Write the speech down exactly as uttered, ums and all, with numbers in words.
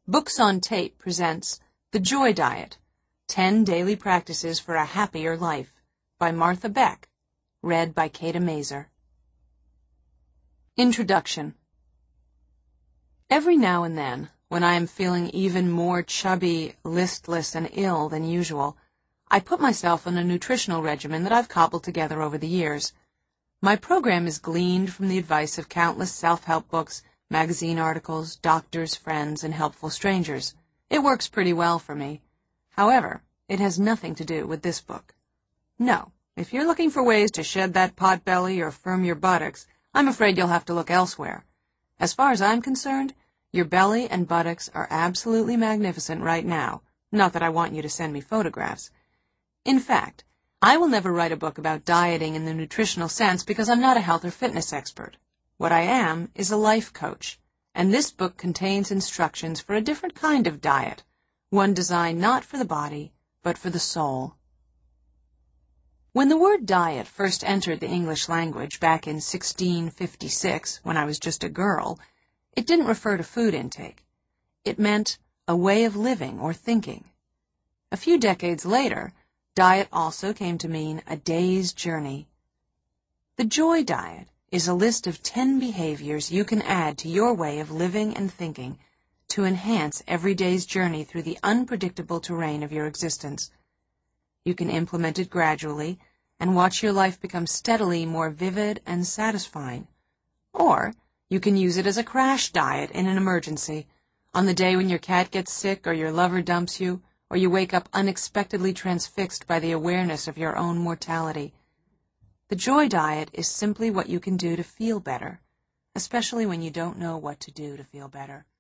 Books on Tape presents The Joy Diet, ten Daily Practices for a Happier Life by Martha Beck, read by Kata Mazer. Introduction. Every now and then, when I am feeling even more chubby, listless, and ill than usual, I put myself on a nutritional regimen that I've cobbled together over the years. My program is gleaned from the advice of countless self-help books, magazine articles, doctors, friends, and helpful strangers. It works pretty well for me. However, it has nothing to do with this book. No, if you're looking for ways to shed that pot belly or firm your buttocks, I'm afraid you'll have to look elsewhere. As far as I'm concerned, your belly and buttocks are absolutely magnificent right now. Not that I want you to send me photographs. In fact, I will never write a book about dieting in the nutritional sense because I'm not a health or fitness expert. What I am is a life coach, and this book contains instructions for a different kind of diet, one designed not for the body, but for the soul. When the word diet first entered the English language back in sixteen fifty-six, when I was just a girl, it didn't refer to food intake. It meant a way of living or thinking. A few decades later, diet also came to mean a day's journey. The Joy Diet is a list of ten behaviors you can add to your way of living and thinking to enhance every day's journey through the unpredictable terrain of your existence. You can implement it gradually and watch your life become steadily more vivid and satisfying. Or you can use it as a crash diet in an emergency, on the day when your cat gets sick or your lover dumps you, or you wake up unexpectedly transfixed by the awareness of your own mortality. The Joy Diet is simply what you can do to feel better, especially when you don't know what to do to feel better.